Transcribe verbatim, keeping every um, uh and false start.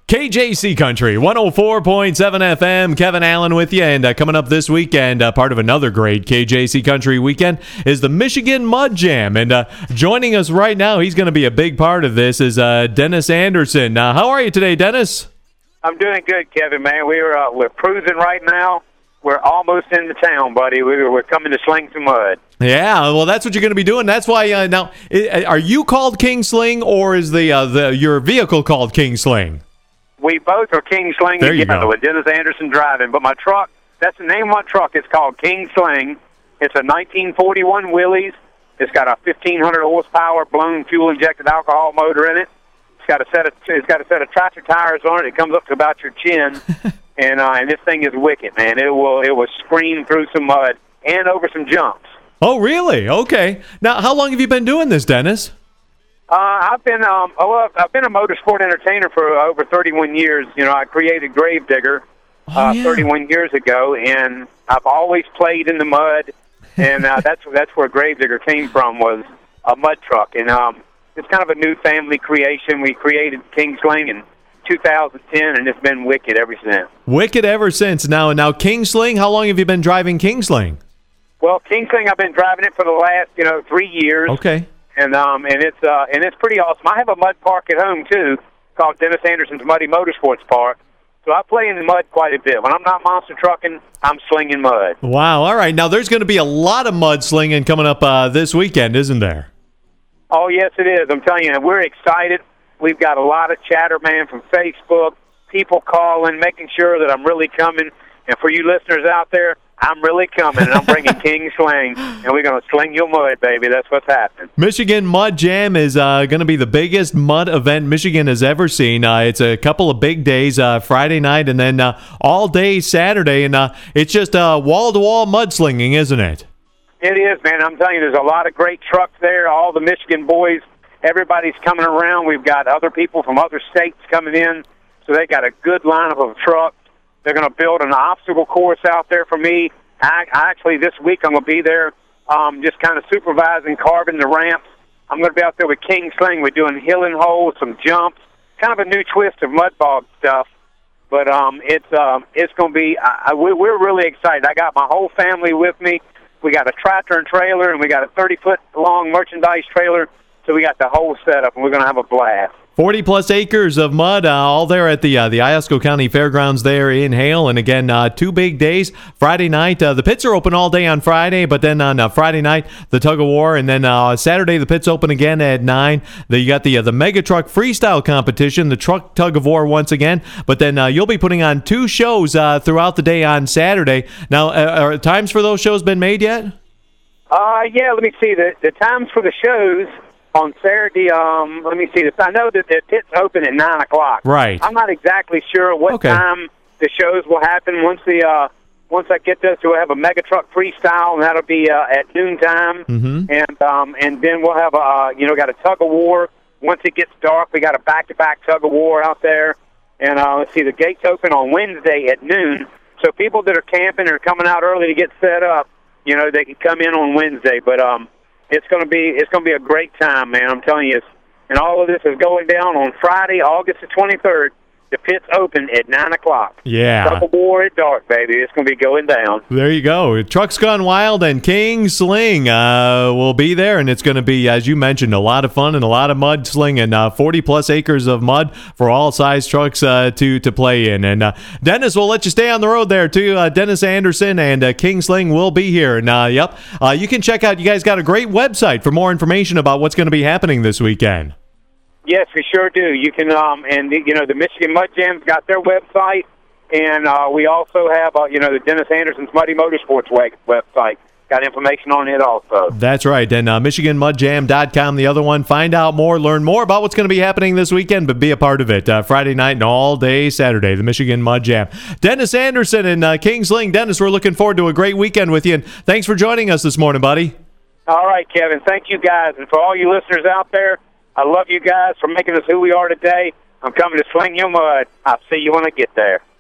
K J C Country, one oh four point seven F M. Kevin Allen with you. And uh, coming up this weekend, uh, part of another great K J C Country weekend is the Michigan Mud Jam. And uh, joining us right now, he's going to be a big part of this, is uh, Dennis Anderson. Uh, how are you today, Dennis? I'm doing good, Kevin, man. We're, uh, we're cruising right now. We're almost into town, buddy. We're, we're coming to sling some mud. Yeah, well, that's what you're going to be doing. That's why, uh, now, are you called King Sling, or is the, uh, the your vehicle called King Sling? We both are King Sling there together you with Dennis Anderson driving. But my truck, that's the name of my truck. It's called King Sling. It's a nineteen forty-one Willys. It's got a fifteen hundred horsepower blown fuel-injected alcohol motor in it. It's got a set of it's got a set of tractor tires on it. It comes up to about your chin, and uh, and this thing is wicked, man. It will it will scream through some mud and over some jumps. Oh, really? Okay. Now, how long have you been doing this, Dennis? Uh, I've been um, oh, well, I've been a motorsport entertainer for over thirty-one years. You know, I created Gravedigger oh, uh, yeah. thirty-one years ago, and I've always played in the mud, and uh, that's that's where Gravedigger came from, was a mud truck. And um, it's kind of a new family creation. We created King Sling in two thousand ten, and it's been wicked ever since. Wicked ever since. Now, now King Sling, how long have you been driving King Sling? Well, King Sling, I've been driving it for the last, you know, three years. Okay. And um and it's uh and it's pretty awesome. I have a mud park at home too, called Dennis Anderson's Muddy Motorsports Park. So I play in the mud quite a bit. When I'm not monster trucking, I'm slinging mud. Wow. All right. Now there's going to be a lot of mud slinging coming up uh, this weekend, isn't there? Oh yes, it is. I'm telling you, we're excited. We've got a lot of chatter, man, from Facebook, people calling, making sure that I'm really coming. And for you listeners out there, I'm really coming, and I'm bringing King Sling, and we're going to sling your mud, baby. That's what's happening. Michigan Mud Jam is uh, going to be the biggest mud event Michigan has ever seen. Uh, it's a couple of big days, uh, Friday night, and then uh, all day Saturday, and uh, it's just uh, wall-to-wall mudslinging, isn't it? It is, man. I'm telling you, there's a lot of great trucks there. All the Michigan boys, everybody's coming around. We've got other people from other states coming in, so they got a good lineup of trucks. They're going to build an obstacle course out there for me. I, I actually, this week, I'm going to be there um, just kind of supervising, carving the ramps. I'm going to be out there with King Sling. We're doing hill and hole, some jumps, kind of a new twist of mud bog stuff. But um, it's um, it's going to be, I, I, we're really excited. I got my whole family with me. We got a tractor and trailer, and we got a thirty-foot-long merchandise trailer. So we got the whole setup, and we're going to have a blast. forty-plus acres of mud, uh, all there at the uh, the Iosco County Fairgrounds there in Hale. And again, uh, two big days. Friday night, uh, the pits are open all day on Friday, but then on uh, Friday night, the tug of war. And then uh, Saturday, the pits open again at nine. Then you got the, uh, the Mega Truck Freestyle Competition, the truck tug of war once again. But then uh, you'll be putting on two shows uh, throughout the day on Saturday. Now, uh, are times for those shows been made yet? Uh, yeah, let me see. The, the times for the shows on Saturday, um, let me see this. I know that the pits open at nine o'clock. Right. I'm not exactly sure what okay. time the shows will happen. Once the uh, once I get this, we'll have a Mega Truck Freestyle, and that'll be uh, at noon time. Mm-hmm. And um, and then we'll have a uh, you know got a tug of war. Once it gets dark, we got a back to back tug of war out there. And uh, let's see, the gates open on Wednesday at noon. So people that are camping or coming out early to get set up, you know, they can come in on Wednesday. But um. It's gonna be it's gonna be a great time, man. I'm telling you. And all of this is going down on Friday, August the twenty-third. The pits open at nine o'clock. Yeah. Double war at dark, baby. It's gonna be going down. There you go. Trucks Gone Wild and King Sling uh, will be there, and it's going to be, as you mentioned, a lot of fun and a lot of mud slinging. Uh, forty plus acres of mud for all size trucks uh, to to play in. And uh, Dennis, will let you stay on the road there too. Uh, Dennis Anderson and uh, King Sling will be here. And uh, yep, uh, you can check out. You guys got a great website for more information about what's going to be happening this weekend. Yes, we sure do. You can, um, and you know, the Michigan Mud Jam's got their website, and uh, we also have, uh, you know, the Dennis Anderson's Muddy Motorsports website. Got information on it also. That's right. And uh, Michigan Mud Jam dot com, the other one. Find out more, learn more about what's going to be happening this weekend, but be a part of it. Uh, Friday night and all day Saturday, the Michigan Mud Jam. Dennis Anderson and uh, King Sling. Dennis, we're looking forward to a great weekend with you, and thanks for joining us this morning, buddy. All right, Kevin. Thank you, guys. And for all you listeners out there, I love you guys for making us who we are today. I'm coming to sling your mud. I'll see you when I get there.